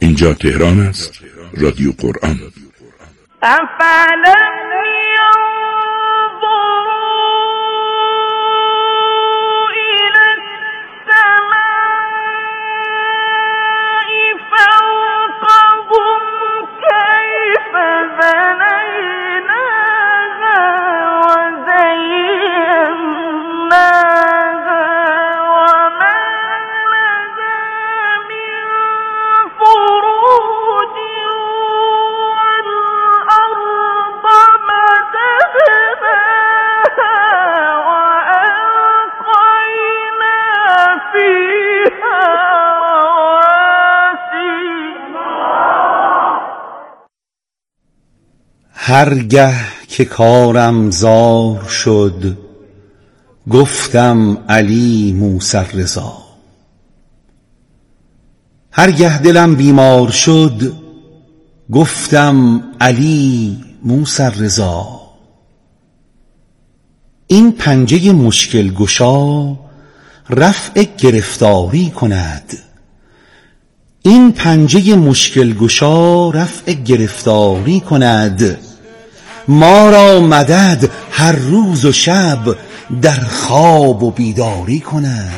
اینجا تهران است، رادیو قرآن. هرگه که کارم زار شد، گفتم علی موسی رضا. هرگه دلم بیمار شد، گفتم علی موسی رضا. این پنجه مشکل گشا رفع گرفتاری کند. این پنجه مشکل گشا رفع گرفتاری کند. ما را مدد هر روز و شب در خواب و بیداری کند.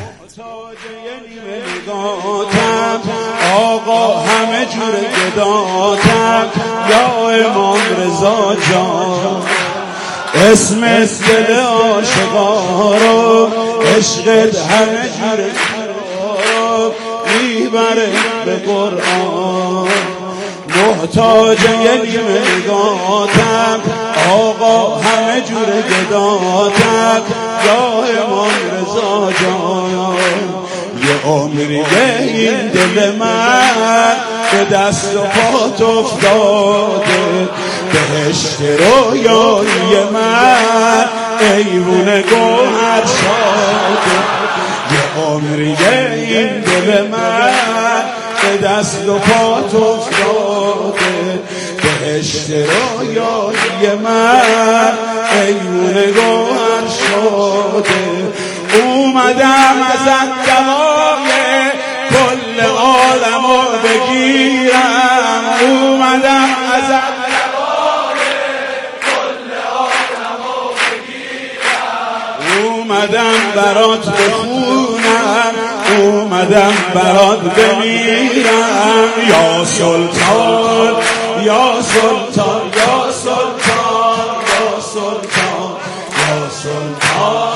آقا همه جور گداتم یا امام رضا جان. اسم دل عاشقا رو عشقت همه جور رو میبره به قرآن. محتاج یه نیمه نگاتم آقا همه جور گداتم یا امام رضا جان. یه عمریه این دل من به دست و پات افتاده، بهشت رویایی من ایوون گوهر شاده. یه عمریه این دل من به دست و پات افتاده، بهشت رویایی من ایوون گوهر شده. اومدم ازت دوای کل عالمو بگیرم، اومدم ازت دوای کل عالمو بگیرم. اومدم برات بخونم، اومدم برات بمیرم. یا سلطان یا سلطان یا سلطان یا سلطان یا سلطان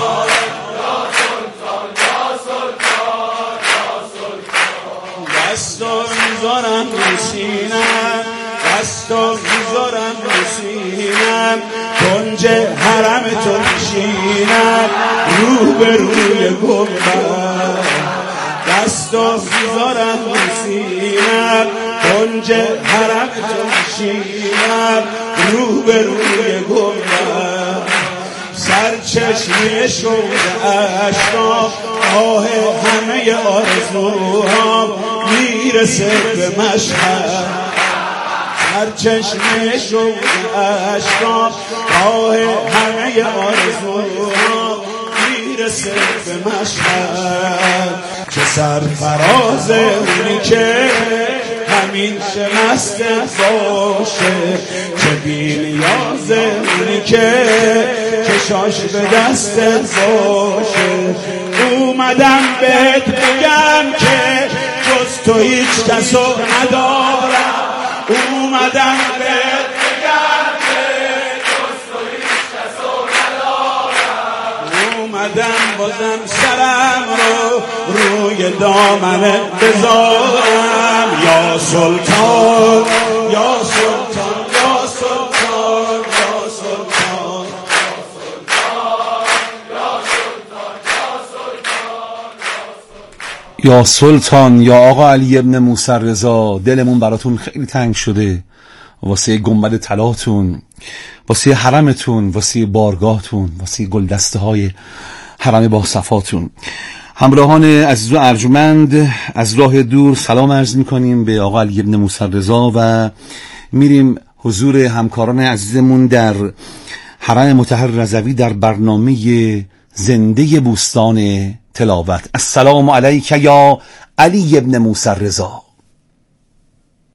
دستو میذارم رو سینم، دستو میذارم رو سینم، کنج حرم تو میشینم رو به روی گنبد. دستو میذارم رو سینم، کنج حرم تو میشینم رو به روی گنبد. سرچشمه شوق اشکام آه همه آرزوهام میرسه به مشهد. سرچشمه شوق اشکام آه همه آرزوهام میرسه به مشهد. چه سرفراز اونی که همیشه مست باشه، چه بی‌نیاز اونی که چشاش به دست باشه. اومدم بهت بگم که جز تو هیچ کسو ندارم. اومدم بهت بگم که جز تو هیچ کسو ندارم. اومدم بازم سرم رو روی دامنت بذارم. یا سلطان یا سلطان یا سلطان یا سلطان یا سلطان یا آقا علی ابن موسی رضا. دلمون براتون خیلی تنگ شده واسه گنبد طلاتون، واسه حرمتون، واسه بارگاهتون، واسه گلدسته های حرم با صفاتون. همراهان عزیز و ارجمند از راه دور سلام عرض میکنیم به آقا علی ابن موسی رضا و میریم حضور همکاران عزیزمون در حرم مطهر رضوی در برنامه زنده بوستان تلاوت. السلام علیک یا علی ابن موسی رضا.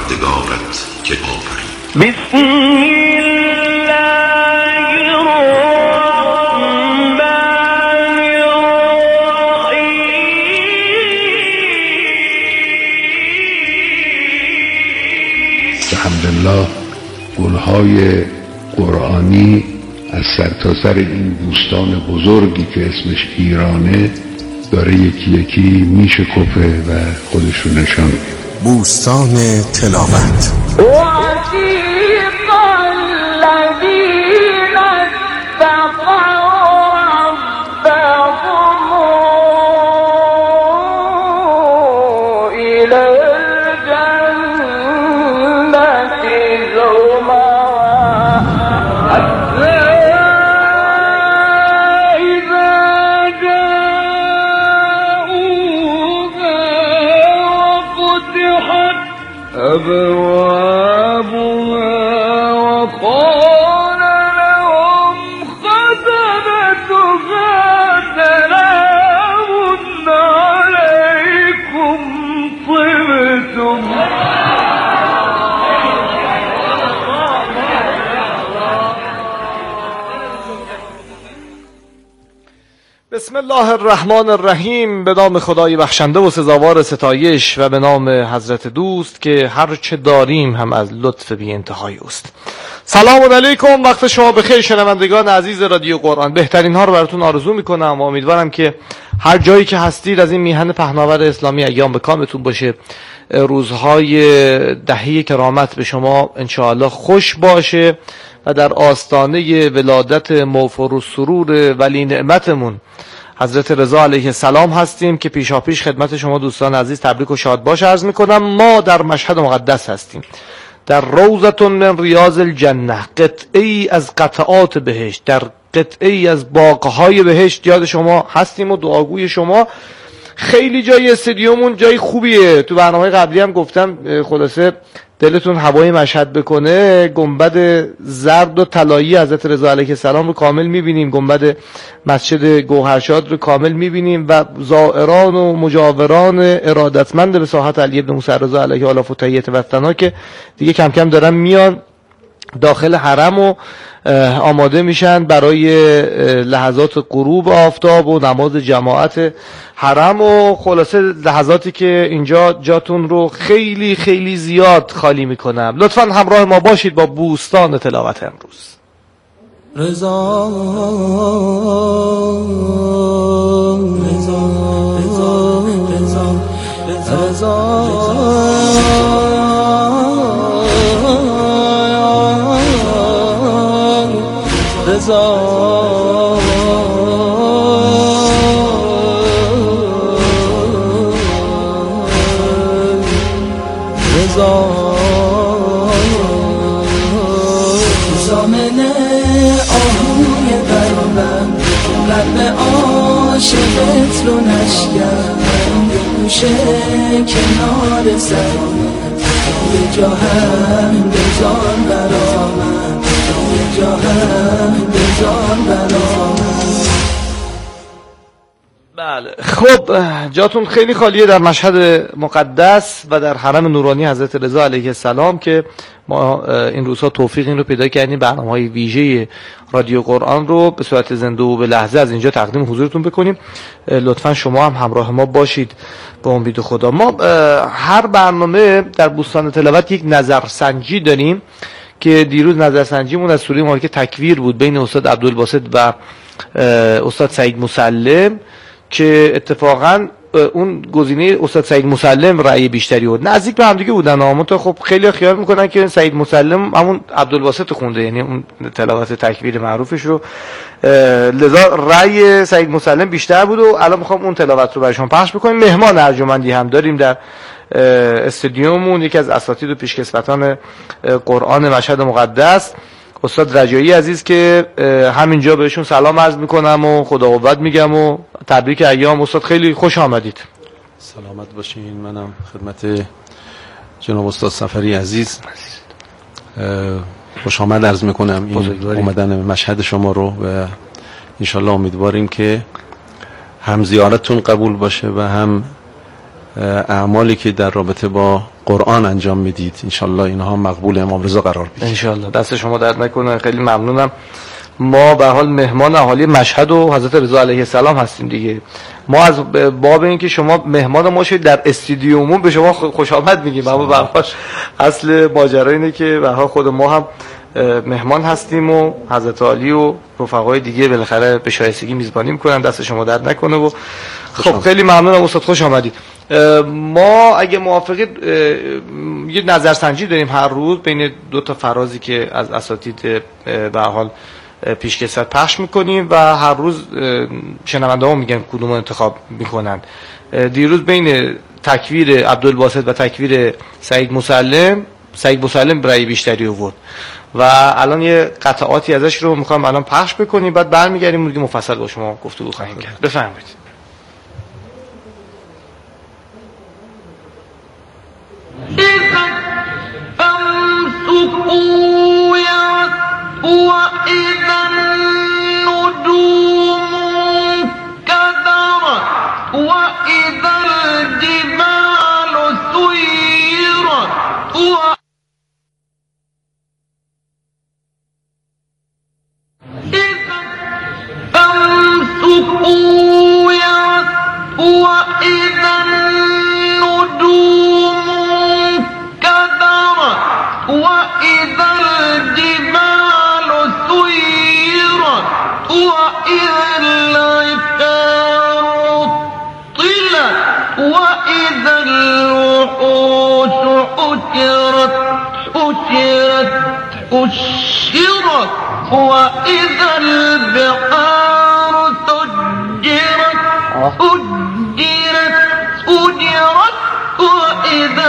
پروردگارت که آفرید. بسم الله الرحمن الرحیم. الحمدلله گلهای قرآنی از سرتاسر این بوستان بزرگی که اسمش ایرانه داره یکی یکی میشکفه و خودش رو نشان میده. بوستان تلاوت. بسم الله الرحمن الرحیم. به نام خدای بخشنده و سزاوار ستایش و به نام حضرت دوست که هر چه داریم هم از لطف بی انتهای است. سلام علیکم، وقت شما بخیر شنوندگان عزیز رادیو قرآن. بهترین ها رو براتون آرزو میکنم و امیدوارم که هر جایی که هستید از این میهن پهناور اسلامی ایام به کامتون باشه، روزهای دهه کرامت به شما انشاءالله خوش باشه و در آستانه ولادت موفر و سرور ولی نعمتمون حضرت رضا علیه السلام هستیم که پیشاپیش خدمت شما دوستان عزیز تبریک و شادباش عرض میکنم. ما در مشهد مقدس هستیم، در روضة من ریاض الجنه، قطعی از قطعات بهشت، در قطعی از باغهای بهشت یاد شما هستیم و دعاگوی شما. خیلی جای استادیومون جای خوبیه، تو برنامه قبلی هم گفتم خلاصه دلتون هوای مشهد بکنه. گنبد زرد و طلایی حضرت رضا علیه السلام رو کامل میبینیم، گنبد مسجد گوهرشاد رو کامل میبینیم و زائران و مجاوران ارادتمند به ساحت علی ابن موسی رضا علیه آلاف و تحیت وطنها که دیگه کم کم دارن میان داخل حرم و آماده میشن برای لحظات غروب آفتاب و نماز جماعت حرم و خلاصه لحظاتی که اینجا جاتون رو خیلی خیلی زیاد خالی میکنم. لطفاً همراه ما باشید با بوستان تلاوت امروز. رضا رضا رضا رضا رضا زامن آهوی برابم قلب عاشقت رو نشکن یه گوشه کنار سرانت یه جا هم بزار برامن یه جا هم بزار برامن. بله خب جاتون خیلی خالیه در مشهد مقدس و در حرم نورانی حضرت رضا علیه السلام که ما این روزها توفیق این رو پیدا کردیم برنامه‌های ویژه رادیو قرآن رو به صورت زنده و به لحظه از اینجا تقدیم حضورتون بکنیم. لطفاً شما هم همراه ما باشید به امید خدا. ما هر برنامه در بوستان تلاوت یک نظرسنجی داریم که دیروز نظرسنجیمون از سوره مبارکه تکویر بود بین استاد عبدالباسط و استاد سعید مسلم که اتفاقا اون گزینه استاد سعید مسلم رأی بیشتری بود. نزدیک به هم دیگه بودن اما تا خب خیلی خیال میکنن که سعید مسلم همون عبدالباسط خونده، یعنی اون تلاوت تکبیر معروفش رو، لذا رأی سعید مسلم بیشتر بود و الان میخوام اون تلاوت رو براشون پخش بکنیم. مهمان ارجمندی هم داریم در استادیوممون، یکی از اساتید و پیشکسوتان قرآن مشهد مقدس استاد رجایی عزیز که همینجا بهشون سلام عرض میکنم و خدا قوت میگم و تبریک ایام. استاد خیلی خوش آمدید. سلامت باشین. منم خدمت جناب استاد سفری عزیز خوش آمد عرض میکنم این اومدن مشهد شما رو و انشالله امیدواریم که هم زیارتتون قبول باشه و هم اعمالی که در رابطه با قرآن انجام میدید انشالله اینها مقبول امام رضا قرار بگیره. انشالله دست شما درد نکنه، خیلی ممنونم. ما به حال مهمان اهالی مشهد و حضرت رضا علیه السلام هستیم دیگه. ما از باب این که شما مهمان ما شدید در استودیومون به شما خوش آمد میگیم، اما به حال اصل ماجرا اینه که به حال خود ما هم مهمان هستیم و حضرت علی و رفقای دیگه بالاخره به شایستگی میزبانی میکنن. دست شما درد نکنه و خب خیلی ممنونم استاد، خوش آمدید. ما اگه موافقید یه نظرسنجی داریم هر روز بین دو تا فرازی که از اساتید به حال پیشکسوت پخش میکنیم و هر روز شنونده ها میگن کدوم انتخاب میکنن. دیروز بین تکویر عبدالباسط و تکویر سعید مسلم برای بیشتری آورد و الان یه قطعاتی ازش رو میخوام الان پخش بکنیم، بعد برمیگردیم مورد مفصل با شما گفتگو خواهیم کرد. بفرمایید. وإذا النجوم انكدرت وإذا الجبال سيرت وإذا الشمس كورت وإذا النجوم انكدرت وإذا الجبال سيرت وإذا العشار طلت وإذا الوحوش حشرت وإذا البحار سجرت وإذا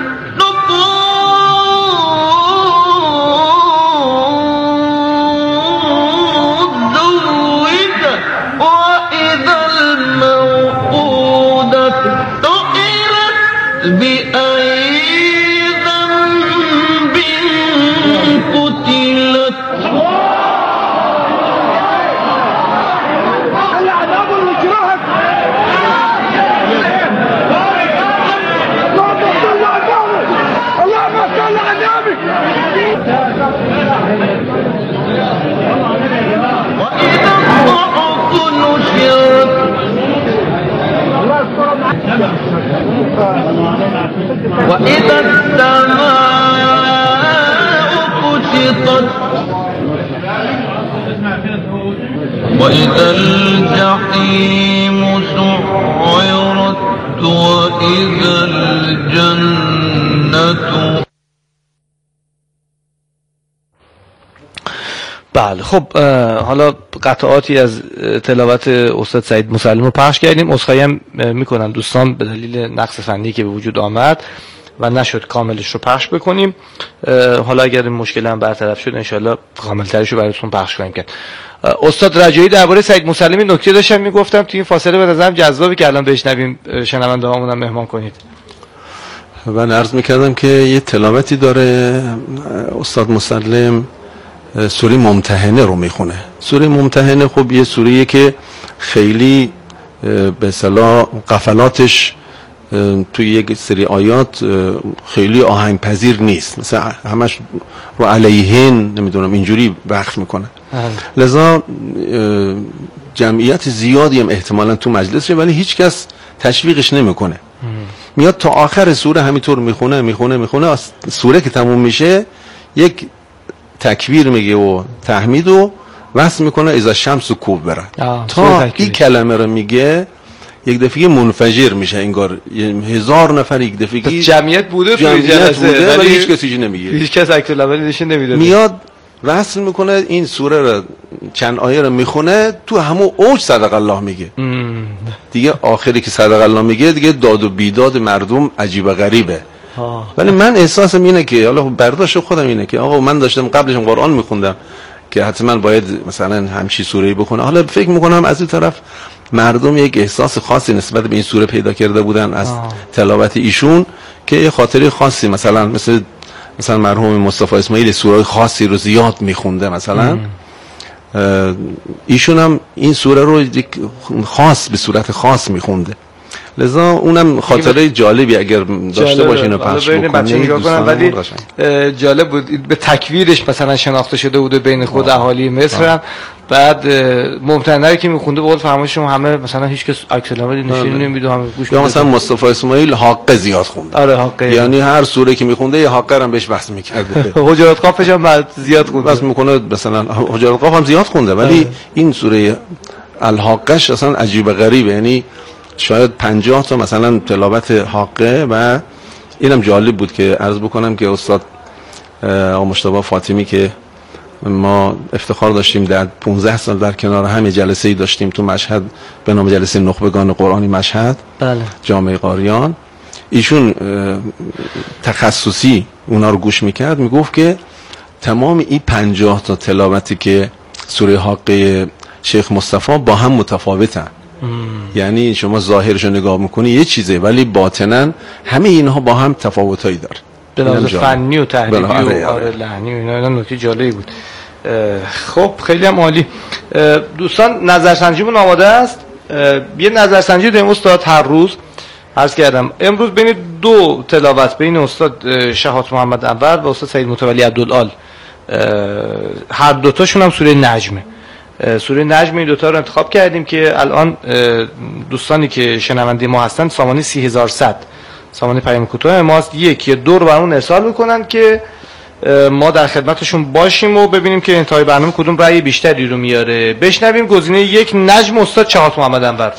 وإذا السماء كشطت وإذا الجحيم سعرت وإذا الجنة. بله خب حالا قطعاتی از تلاوت استاد سعید مسلم رو پخش کردیم. عذرخواهی هم میکنم دوستان به دلیل نقص فنی که به وجود آمد و نشد کاملش رو پخش بکنیم. حالا اگر این مشکل هم برطرف شد انشالله کاملترش رو براتون پخش کنیم کرد. استاد رجایی درباره سعید مسلمی نکته داشتم میگفتم توی این فاصله به نظرم جذابی که الان بشنویم، شنونده هامون هم مهمان کنید. من عرض میکردم که یه تلاوتی داره استاد مسلم، سوره ممتحنه رو میخونه. سوره ممتحنه خب یه سوریه که خیلی به اصطلاح قفلاتش توی یک سری آیات خیلی آهنگ پذیر نیست، مثلا همش رو علیهن نمیدونم اینجوری وقف میکنه. لذا جمعیت زیادی هم احتمالا تو مجلسه ولی هیچ کس تشویقش نمیکنه. میاد تا آخر سوره همینطور میخونه سوره که تموم میشه یک تکبیر میگه و تحمید و وصل میکنه اذا الشمس کبرت. تا این کلمه رو میگه یک دفعه منفجر میشه، انگار 1000 نفر یک دفعه جمعیت بوده توی جلسه ولی هیچ کسی نمیگه، هیچ کس اکتو لبنی نشون نمیده. میاد وصل میکنه این سوره رو چند آیه رو میخونه تو همون اوج صدق الله میگه دیگه. آخری که صدق الله میگه دیگه داد و بیداد مردم عجیب و غریبه. ولی من احساسم اینه که حالا برداشت خودم اینه که آقا من داشتم قبلش قرآن میخوندم که حتما باید مثلا همچی سوره‌ای بخونه. حالا فکر میکنم از این طرف مردم یک احساس خاصی نسبت به این سوره پیدا کرده بودن از تلاوت ایشون که یه خاطره خاصی، مثلا مرحوم مصطفی اسماعیل سوره خاصی رو زیاد میخونده مثلا. ایشون هم این سوره رو خاص به صورت خاص میخونده. لذا اونم خاطره جالبی اگر داشته باشین و پخش بکنید ولی جالب بود. به تکویرش مثلا شناخته شده بود بین خود اهالی مصر هم. بعد ممتنعی که میخونده به قول فرمایش شما همه مثلا هیچ کس عکس العملی نشون نمیده، همه گوش یا مثلا مصطفی اسماعیل حق زیاد خونده. آره حق، یعنی هر سوره که میخونده یه حق هم بهش بحث میکرده. حجرات قافش هم زیاد خونده، بس میکنه مثلا حجرات قاف هم زیاد خونده، ولی این سوره الحاقش اصلا عجیب غریبه. یعنی شاید 50 تا مثلا تلاوت حقه. و اینم جالب بود که عرض بکنم که استاد آقا مجتبی فاطمی که ما افتخار داشتیم در 15 سال در کنار هم جلسه‌ای داشتیم تو مشهد به نام جلسه نخبگان قرآنی مشهد، بله، جامعه قاریان. ایشون تخصصی اونا رو گوش میکرد، میگفت که تمام این 50 تا تلاوتی که سوره حاقه شیخ مصطفی با هم متفاوتن. یعنی شما ظاهرش رو نگاه میکنی یه چیزه، ولی باطناً همه اینها با هم تفاوتایی داره، به لحاظ فنی و تحلیلی و لحنی و اینا. نکته جالبی بود. خب خیلی هم عالی. دوستان نظرسنجیمون آماده است. یه نظرسنجی داریم استاد هر روز. عرض کردم امروز بین دو تلاوت بین استاد شهات محمد انور و استاد سید متولی عبدالعال، هر دوتاشون هم سوره نجمه. سوره نجم این دوتا رو انتخاب کردیم که الان دوستانی که شنونده ما هستن سامانه 30100 سامانه پیام کوتاه ماست، یکی دو رو برامون ارسال میکنن که ما در خدمتشون باشیم و ببینیم که انتهای برنامه کدوم رأی بیشتری رو میاره. بشنویم گزینه یک نجم استاد شهات محمد انور.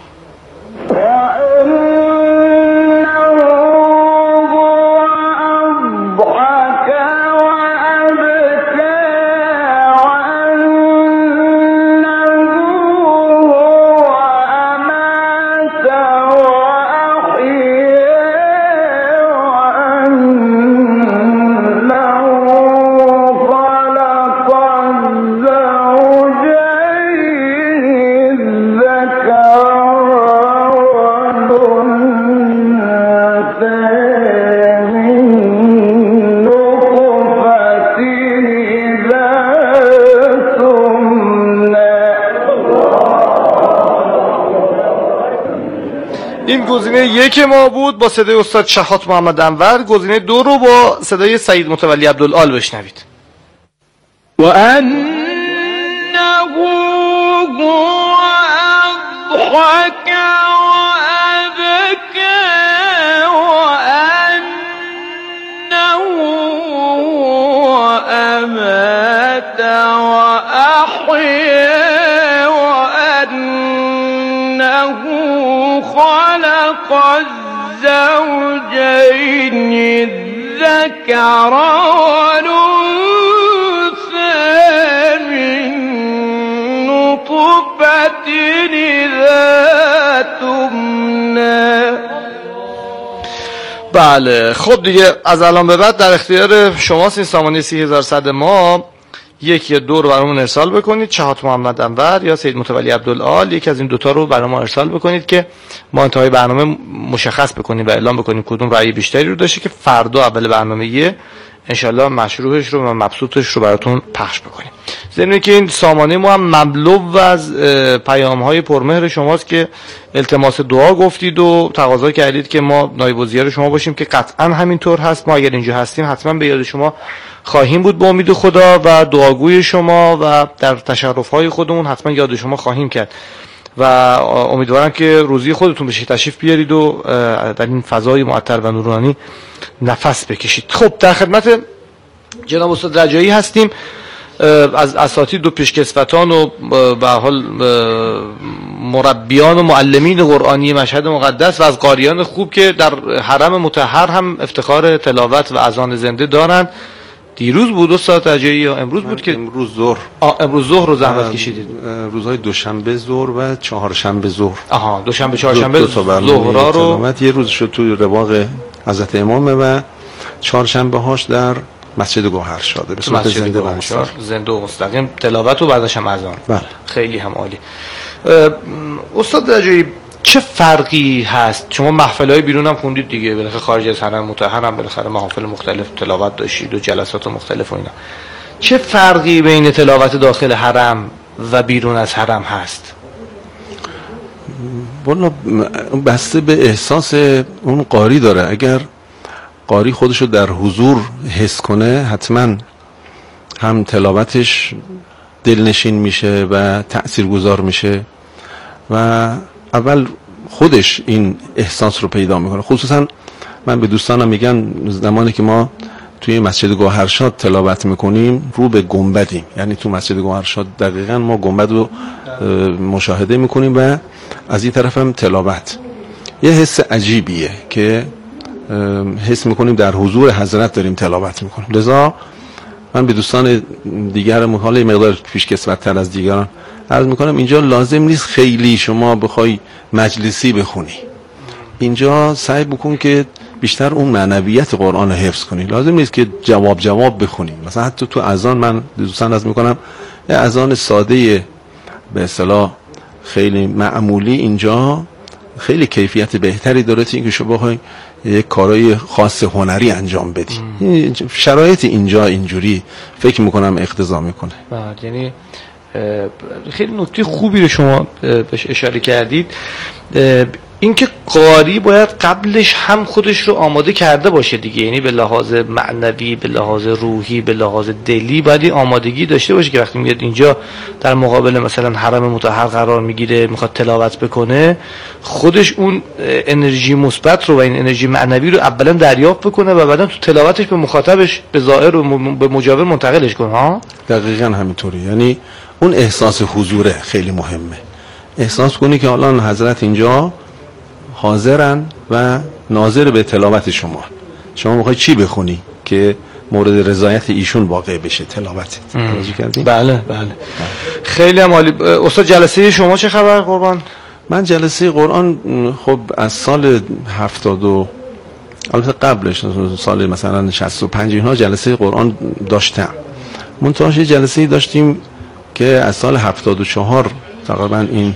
گزینه یک ما بود با صدای استاد شهات محمد انور. گزینه دو رو با صدای سید متولی عبدالعال بشنوید. و انه هو اضحک و ابکی و انه هو امات و احیا و انه خلق الزوجين الذكر والأنثى من نطفة إذا تمنى. بله خب دیگه از الان به بعد در اختیار شماست این سامانه 30100 ما. یک یا دو رو برامون ارسال بکنید، شهات محمد انور یا سید متولی عبدالعال، یکی از این دوتا رو برامون ارسال بکنید که ما انتهای برنامه مشخص بکنیم و اعلام بکنیم کدوم رأی بیشتری رو داشته که فردا اول برنامه انشالله مشروعش رو و مبسوطش رو براتون پخش بکنیم. ضمن که این سامانه ما هم مملو از پیام‌های پرمهر شماست که التماس دعا گفتید و تقاضا کردید که ما نایب الوزیر شما باشیم که قطعا همینطور هست. ما اگر اینجا هستیم حتما به یاد شما خواهیم بود با امید خدا و دعاگوی شما و در تشرف‌های خودمون حتما یاد شما خواهیم کرد و امیدوارم که روزی خودتون بشه تشریف بیارید و در این فضای معطر و نورانی نفس بکشید. خب در خدمت جناب استاد رجایی هستیم از اساتید و پیشکسوتان و به حال مربیان و معلمین قرآنی مشهد مقدس و از قاریان خوب که در حرم مطهر هم افتخار تلاوت و اذان زنده دارند. دیروز بود استاد رجایی یا امروز بود که امروز ظهر رو زحمت کشیدید؟ روزهای دوشنبه ظهر و چهارشنبه ظهر. آها دوشنبه چهارشنبه ظهرا رو یه روز شد توی رواق حضرت امامه و چهارشنبه هاش در مسجد گوهر شاده به صورت زنده و مستقیم تلاوت و بعدش هم اذان. بله خیلی هم عالی. استاد رجایی چه فرقی هست؟ شما محفل‌های بیرون هم خوندید دیگه، بالاخره خارج از حرم مطهر هم بالاخره محافل مختلف تلاوت داشتید و جلسات مختلف و اینا. چه فرقی بین تلاوت داخل حرم و بیرون از حرم هست؟ والا بسته به احساس اون قاری داره. اگر قاری خودشو در حضور حس کنه حتما هم تلاوتش دلنشین میشه و تأثیرگذار میشه و اول خودش این احساس رو پیدا میکنه. خصوصا من به دوستانم میگم زمانی که ما توی مسجد گوهرشاد تلاوت میکنیم رو به گنبدیم، یعنی تو مسجد گوهرشاد دقیقا ما گنبد رو مشاهده میکنیم و از این طرف هم تلاوت یه حس عجیبیه که حس میکنیم در حضور حضرت داریم تلاوت میکنیم. لذا من به دوستان دیگرم حالا مقدار پیشکسوت‌تر از دیگران عرض میکنم اینجا لازم نیست خیلی شما بخوای مجلسی بخونی، اینجا سعی بکن که بیشتر اون معنویت قرآن رو حفظ کنی. لازم نیست که جواب بخونی. مثلا حتی تو اذان من دوستان عرض میکنم یه اذان ساده به اصطلاح خیلی معمولی اینجا خیلی کیفیت بهتری داره تا اینکه شما بخوای یک کارای خاص هنری انجام بدی. شرایط اینجا اینجوری فکر میکنم اقتضا میکنه. یعنی خیلی نکته خوبی رو شما بهش اشاره کردید، اینکه قاری باید قبلش هم خودش رو آماده کرده باشه دیگه، یعنی به لحاظ معنوی، به لحاظ روحی، به لحاظ دلی باید این آمادگی داشته باشه که وقتی میاد اینجا در مقابل مثلا حرم مطهر قرار میگیره میخواد تلاوت بکنه خودش اون انرژی مثبت رو و این انرژی معنوی رو اولا دریافت بکنه و بعدا تو تلاوتش به مخاطبش به زائر و به مجاور منتقلش کنه. ها دقیقاً همینطوری، یعنی اون احساس حضوره خیلی مهمه. احساس کنی که الان حضرت اینجا حاضرن و ناظر به تلاوت شما میخوای چی بخونی که مورد رضایت ایشون واقع بشه تلاوتت. توجه کردین؟ بله. خیلی هم عالی. استاد جلسه شما چه خبر قربان؟ من جلسه قرآن خب از سال 70 البته قبلش سال مثلا 65 اینها جلسه قرآن داشتم. منتهاش جلسه داشتیم که از سال 74 تقریبا این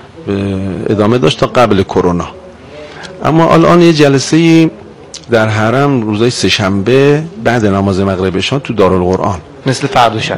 ادامه داشت تا قبل کرونا. اما الان یه جلسه در حرم روزای سه‌شنبه بعد نماز مغرب عشا تو دارالقرآن، مثل فرداشه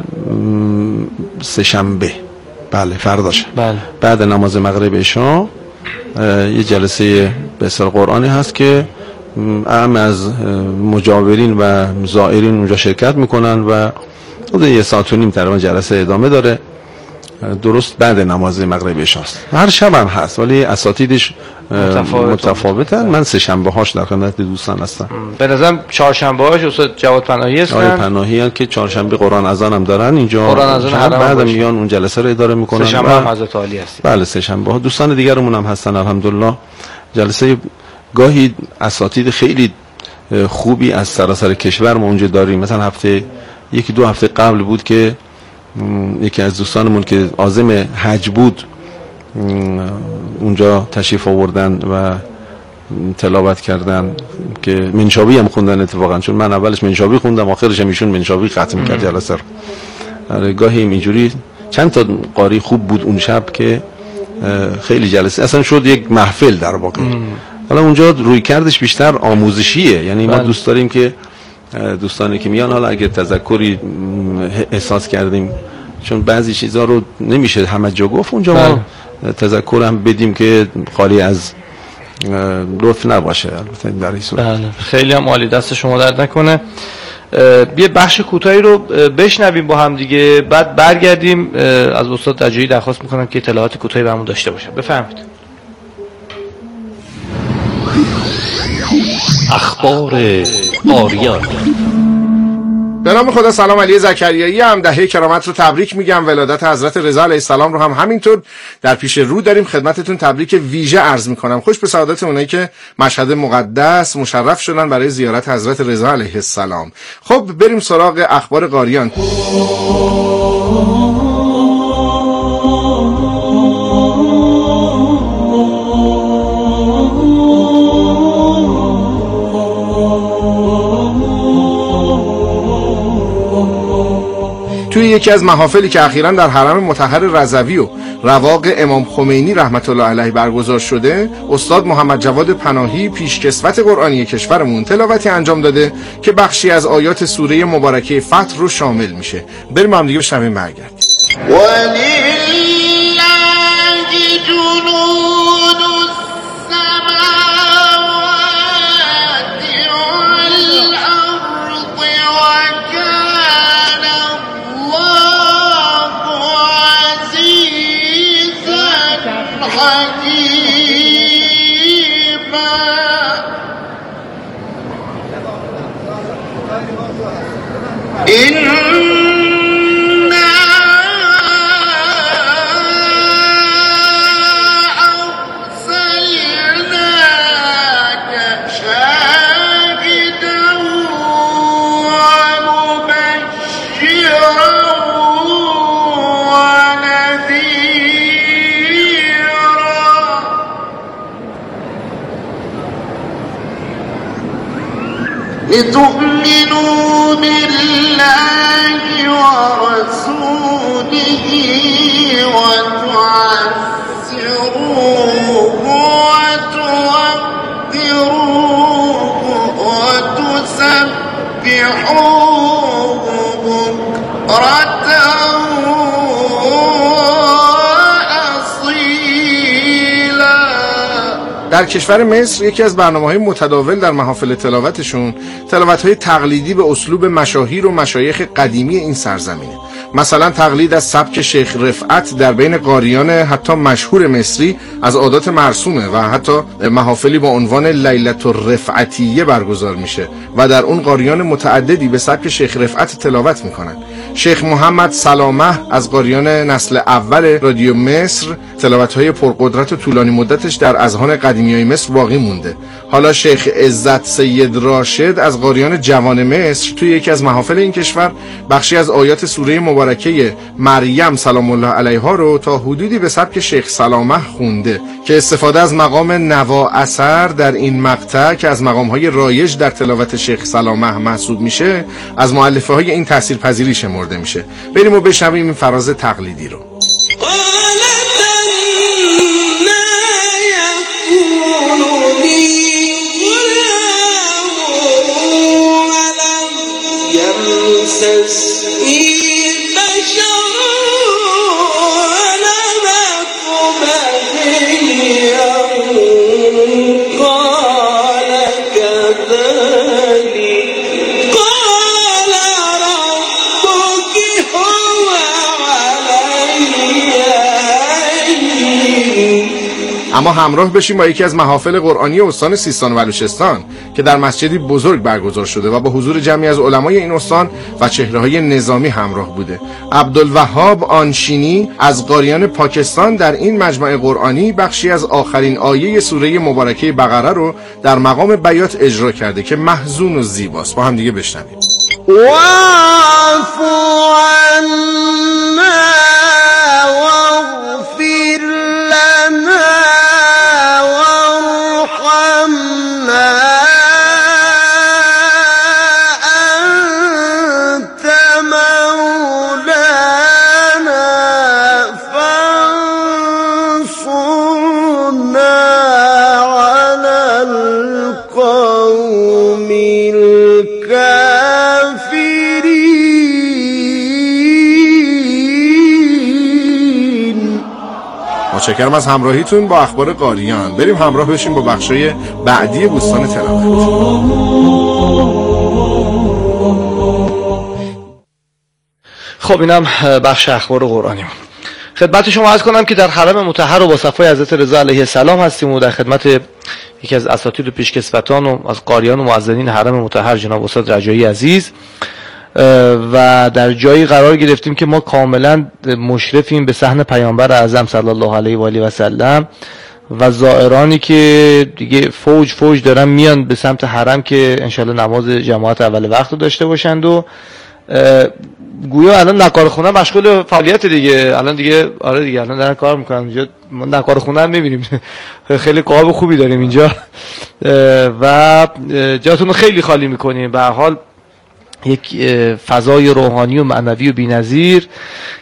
سه‌شنبه، بله فرداشه، بله. بعد نماز مغرب عشا یه جلسه به اصطلاح قرآنی هست که اعم از مجاورین و زائرین اونجا شرکت میکنن و یه ساعت و نیم تقریبا جلسه ادامه داره، درست بعد نماز مغرب عشاست. هر شب هم هست ولی اساتیدش متفاوتن. من سه شنبه هاش در خدمت دوستان هستم. به نظرم چهارشنبه هاش استاد جواد پناهی هستن. آقای پناهی هستن که چهارشنبه قرآن اذان هم دارن اینجا. قرآن اذان بعد میان اون جلسه رو اداره میکنن. سه شنبه هم حضرت عالی هست. بله سه شنبه ها دوستان دیگرمون هم هستن الحمدلله. جلسه گاهی اساتید خیلی خوبی از سراسر کشور ما اونجا داریم. مثلا یکی دو هفته قبل بود که یکی از دوستانمون که عازم حج بود اونجا تشریف آوردن و تلاوت کردن که منشابی هم خوندن اتفاقا، چون من اولش منشابی خوندم آخرش هم ایشون منشابی ختم کرد جلسه رو. گاهی اینجوری چند تا قاری خوب بود اون شب که خیلی جلسه اصلا شد یک محفل در واقع. حالا اونجا روی کردش بیشتر آموزشیه، یعنی ما دوست داریم که دوستانی که میان حالا اگه تذکری احساس کردیم، چون بعضی چیزا رو نمیشه همه جا گفت، اونجا ما تذکر هم بدیم که خالی از لطف نباشه. البته در این صورت بله. خیلی هم عالی، دست شما درد نکنه. یه بخش کوتاهی رو بشنویم با هم دیگه، بعد برگردیم. از استاد تجایی درخواست میکنم که اطلاعات کوتاهی برامون داشته باشه. بفرمایید. اخبار آریان. به نام خدا. سلام. علی زکریایی هم دهه کرامت رو تبریک میگم. ولادت حضرت رضا علیه السلام رو هم همینطور در پیش رو داریم. خدمتتون تبریک ویژه عرض میکنم. خوش به سعادت اونایی که مشهد مقدس مشرف شدن برای زیارت حضرت رضا علیه السلام. خب بریم سراغ اخبار قاریان. توی یکی از محافلی که اخیراً در حرم مطهر رضوی و رواق امام خمینی رحمت الله علیه برگزار شده، استاد محمد جواد پناهی پیشکسوت قرآنی کشورمون تلاوتی انجام داده که بخشی از آیات سوره مبارکه فتح رو شامل میشه. بریم هم دیگه بشنویم برگردیم. ولله جنود لتؤمنوا بالله ورسوله وتعزروه وتوقروه وتسبحوه بكرة وأصيلا. در کشور مصر یکی از برنامه‌های متداول در محافل تلاوتشون تلاوت‌های تقلیدی به اسلوب مشاهیر و مشایخ قدیمی این سرزمینه. مثلا تقلید از سبک شیخ رفعت در بین قاریان حتی مشهور مصری از عادات مرسومه و حتی محافلی با عنوان لیلة الرفعتیه برگزار میشه و در اون قاریان متعددی به سبک شیخ رفعت تلاوت میکنن. شیخ محمد سلامه از قاریان نسل اول رادیو مصر تلاوت‌های پرقدرت و طولانی مدتش در اذهان قدیمیای مصر باقی مونده. حالا شیخ عزت سید راشد از قاریان جوان مصر توی یکی از محافل این کشور بخشی از آیات سوره مبارکه مریم سلام الله علیها رو تا حدودی به سبک شیخ سلامه خونده که استفاده از مقام نوا اثر در این مقطع که از مقام‌های رایج در تلاوت شیخ سلامه محسوب میشه از مؤلفه‌های این تاثیرپذیری شمرده میشه. بریم و بشنویم این فراز تقلیدی رو. اما همراه بشیم با یکی از محافل قرآنی استان سیستان و بلوچستان که در مسجدی بزرگ برگزار شده و با حضور جمعی از علمای این استان و چهره‌های نظامی همراه بوده. عبدالوهاب آنشینی از قاریان پاکستان در این مجمع قرآنی بخشی از آخرین آیه سوره مبارکه بقره رو در مقام بیات اجرا کرده که محزون و زیباست. با هم دیگه بشنویم. واعفو عنا واغفر لنا متشکرم از همراهیتون با اخبار قاریان. بریم همراه بشیم با بخشای بعدی بوستان تلاوت. خب اینم بخش اخبار قرآنی. خدمت شما عرض کنم که در حرم مطهر و با صفای حضرت رضا علیه السلام هستیم و در خدمت یکی از اساتید و پیشکسوتان و از قاریان و مؤذنین حرم مطهر جناب استاد رجایی عزیز و در جایی قرار گرفتیم که ما کاملا مشرفیم به صحن پیامبر اعظم صلی الله علیه و آله و سلم و زائرانی که دیگه فوج دارن میان به سمت حرم که انشالله نماز جماعت اول وقت رو داشته باشند و گویا الان نقار خونه مشغول فعالیت دیگه. الان دیگه آره دیگه الان دارن کار میکنن اینجا. ما نقار خونه هم میبینیم خیلی قاب خوبی داریم اینجا و جاتون رو خیلی خالی میکنیم. به هر حال یک فضای روحانی و معنوی و بی‌نظیر